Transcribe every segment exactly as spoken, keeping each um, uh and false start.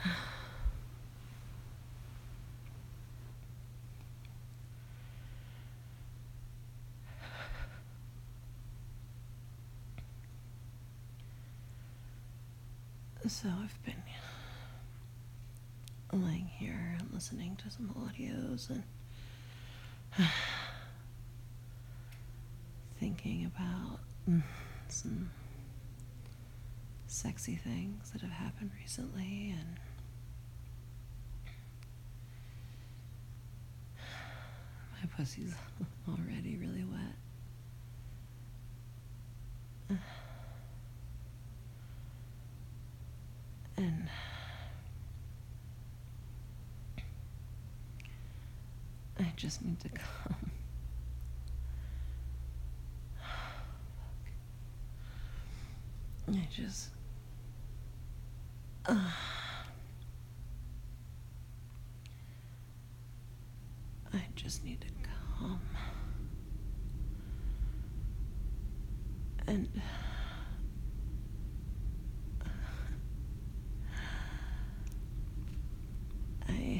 So I've been lying here and listening to some audios and thinking about some sexy things that have happened recently, and my pussy's already really wet. And I just need to come. I just... Uh, I just need to come. And... I...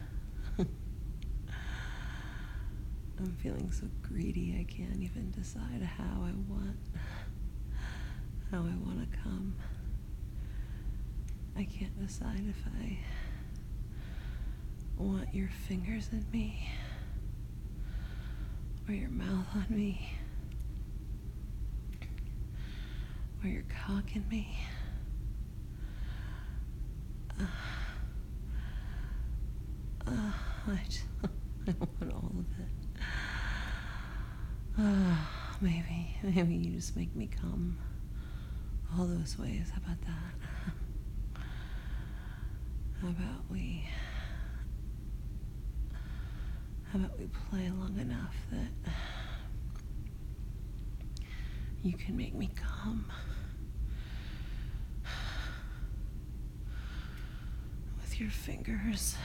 I'm feeling so greedy I can't even decide how I want... how I want to come. I can't decide if I want your fingers in me or your mouth on me or your cock in me. Uh, uh, I, just, I want all of it. Uh, maybe, maybe you just make me come all those ways. How about that? How about we... How about we play long enough that you can make me come with your fingers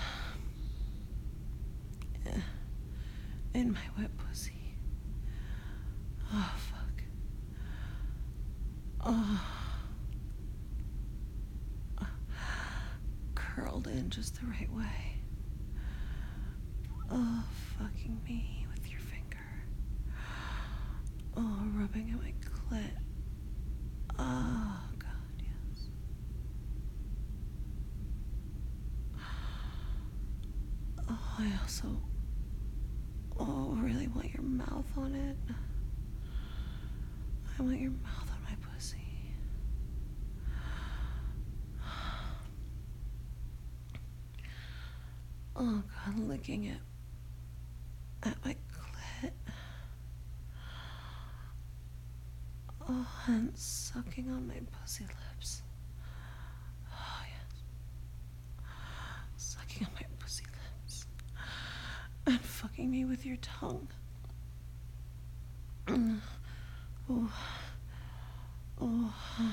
in my wet pussy. Oh, fuck. Oh. Curled in just the right way. Oh, fucking me with your finger. Oh, rubbing at my clit. Oh, God, yes. Oh, I also... Oh, really want your mouth on it. I want your mouth on my pussy. Oh, God, licking it at my clit. Oh, and sucking on my pussy lips. Oh, yes. Sucking on my pussy lips. And fucking me with your tongue. Oh. Oh.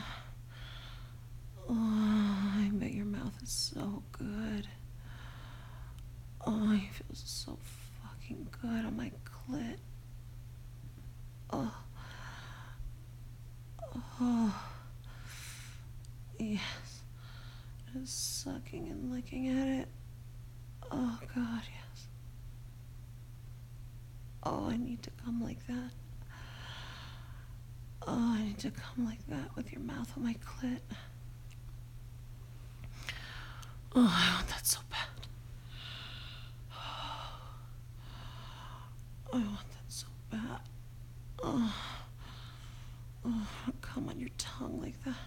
Oh, I bet your mouth is so good. Oh, it feels so fucking good on my clit. Oh. Oh. Yes. Just sucking and licking at it. Oh, God, yes. Oh, I need to come like that. Oh, I need to come like that with your mouth on my clit. Oh, I want that so bad. I want that so bad. Oh, oh, come on your tongue like that.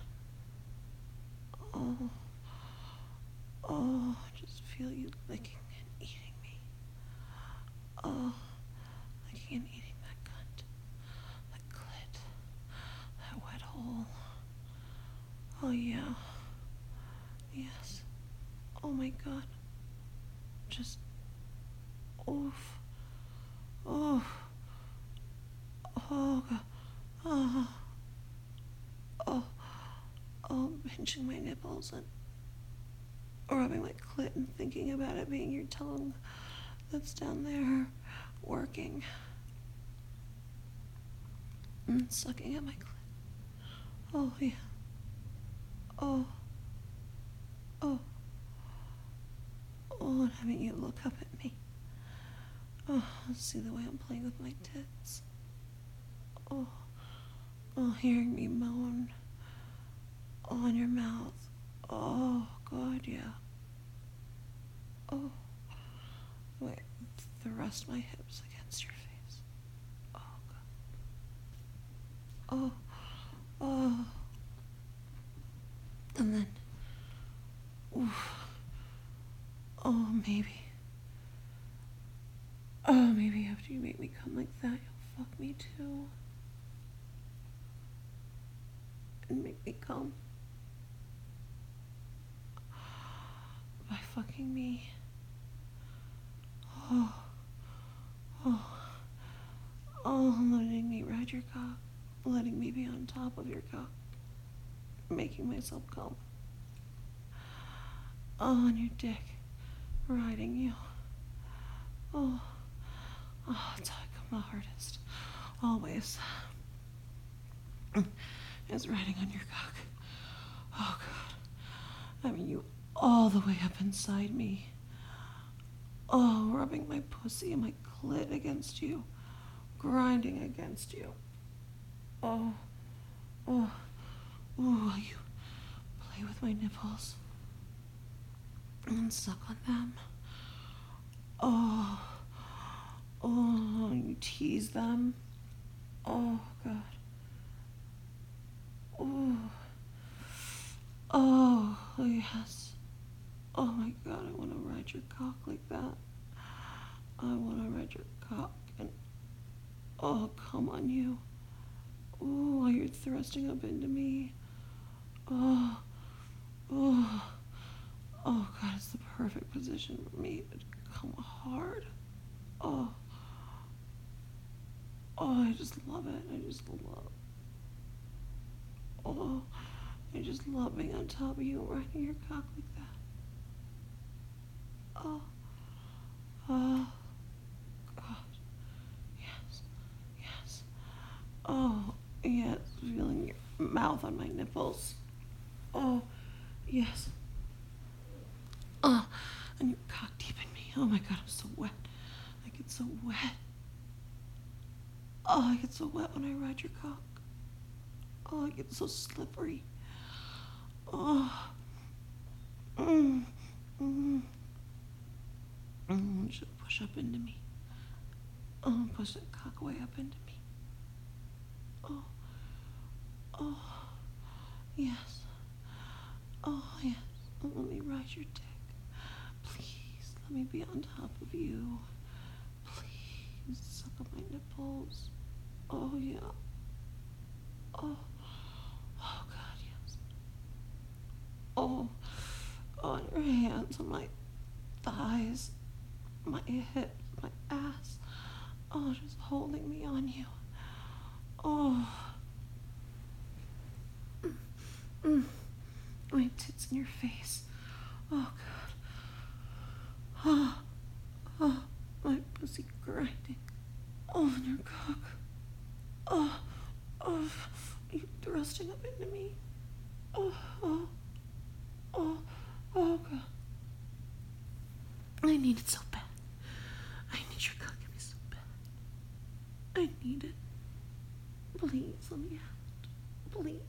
Oh, oh, I just feel you licking and eating me. Oh, licking and eating that cunt, that clit, that wet hole. Oh yeah, yes. Oh my God, just oof, oh, oh God, oh, oh, oh, pinching my nipples and rubbing my clit and thinking about it being your tongue that's down there working and sucking at my clit. Oh yeah. Oh. Oh. look up at me. Oh, see the way I'm playing with my tits. Oh, oh, hearing me moan on your mouth. Oh, God, yeah. Oh, wait, thrust my hips against your face. Oh, God. Oh, oh. And then, oof. Oh, maybe. Oh, maybe after you make me come like that, you'll fuck me too. And make me come. By fucking me. Oh. Oh. Oh, letting me ride your cock. Letting me be on top of your cock. Making myself come. Oh, on your dick. Riding you. Oh. Oh, it's how I come the hardest. Always. Is riding on your cock. Oh, God. I mean, you all the way up inside me. Oh, rubbing my pussy and my clit against you. Grinding against you. Oh. Oh. Ooh, you play with my nipples. And suck on them. Oh. Oh, you tease them. Oh, God. Oh. Oh, yes. Oh, my God, I want to ride your cock like that. I want to ride your cock and, oh, come on you. Oh, while you're thrusting up into me. Oh. Oh. Oh, God, it's the perfect position for me to come hard. Oh. Oh, I just love it. I just love. Oh, I just love being on top of you and riding your cock like that. Oh. Oh. God. Yes. Yes. Oh, yes. Feeling your mouth on my nipples. Oh, yes. Oh, and your cock deep in me. Oh my God, I'm so wet. I get so wet. Oh, I get so wet when I ride your cock. Oh, I get so slippery. Oh. Mm. Mm. Mm. You should push up into me. Oh, push that cock way up into me. Oh. Oh. Yes. Oh, yes. Oh, let me ride your dick. Please, let me be on top of you. Please, suck on my nipples. Oh, yeah. Oh. Oh, God, yes. Oh. Oh, and your hands on my thighs, my hips, my ass. Oh, just holding me on you. Oh. Mm. Mm. My tits in your face. Oh, God. Oh. Oh. My pussy grinding. Oh, and your cock. Oh. Oh. You thrusting up into me. Oh. Oh. Oh. Oh, God. I need it so bad. I need your cock in me so bad. I need it. Please, let me have it. Please.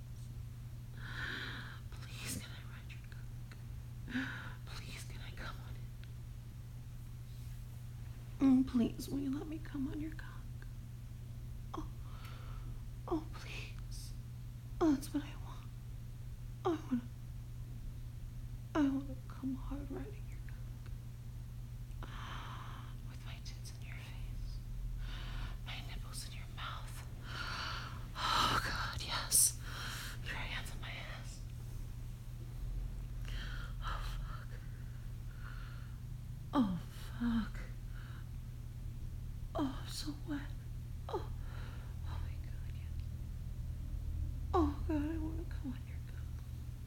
Please, can I ride your cock? Please, can I come on it? Mm, please, will you let me come on your cock? Oh. Oh, please. Oh, that's what I want. I want to. I want to come hard riding your cock. With my tits in your face. My nipples in your mouth. Oh, God, yes. Your hands on my ass. Oh, fuck. Oh, fuck. Oh, I'm so wet. Oh, oh my God, yes. Oh, God, I want to come on your cock.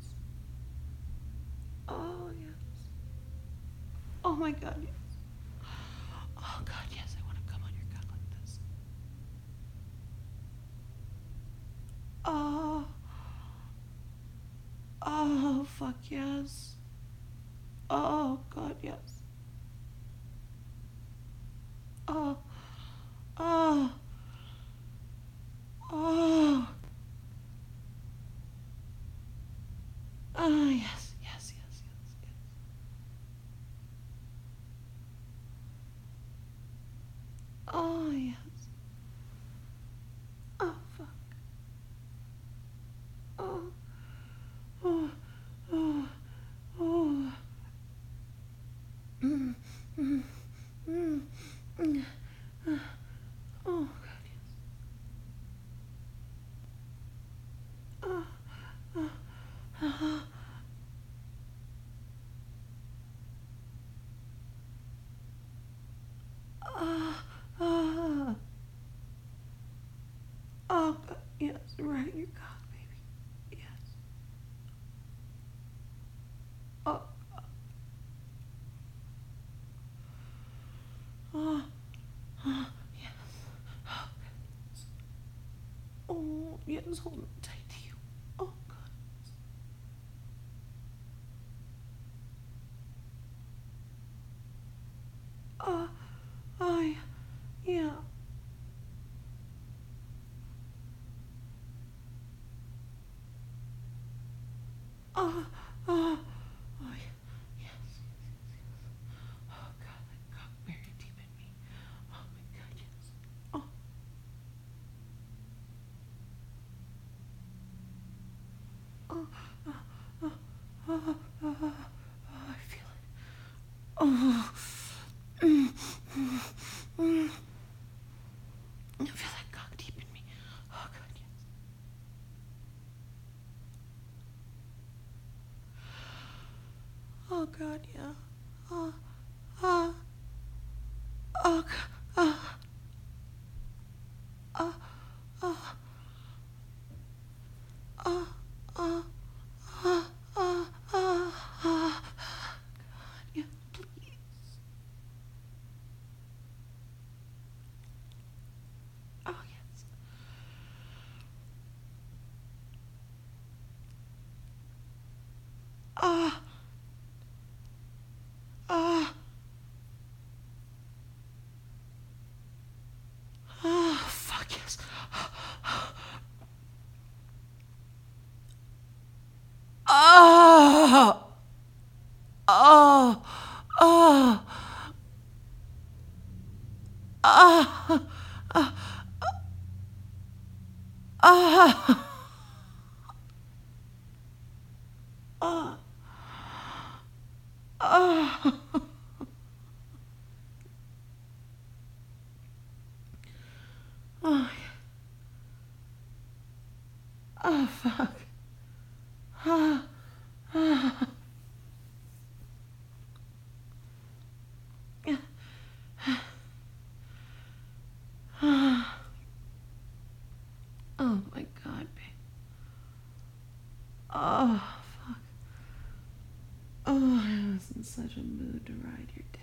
Oh, yes. Oh, my God, yes. Oh, God, yes, I want to come on your cock like this. Oh. Oh, fuck, yes. Oh, God, yes. Oh, oh, oh. Ah, yes, yes, yes, yes, yes. Oh, yes. Oh, fuck. Oh, oh, oh, oh. Mm, mm, mm, mm. Oh, God, yes. Oh, oh, oh, oh, oh, oh, God, yes, right, you're God, baby. Yes. Oh, oh, oh, yes. Oh, goodness. Oh, yes, hold on tight to you. Oh, God. Oh, oh, yeah. Yeah. Oh, oh, oh, yeah. Yes, yes, yes, yes. Oh, God, that got buried deep in me. Oh, my God, yes. Oh, oh, oh, oh, oh, oh, oh, I feel it. Oh, mm, mm, mm. I feel that cock deep in me. Oh, God, yes. Oh, God, yeah. Oh, oh, oh, God. Oh, oh, oh, oh, oh, oh, oh, oh, oh. Yeah, please. Oh, yes. Ah, ah, ah, fuck yes. Ah, oh, oh, ah, ah, ah, ah, oh, oh, fuck. Ah, ah, ah. Oh my God, babe. Oh, fuck. Oh, I was in such a mood to ride your dick.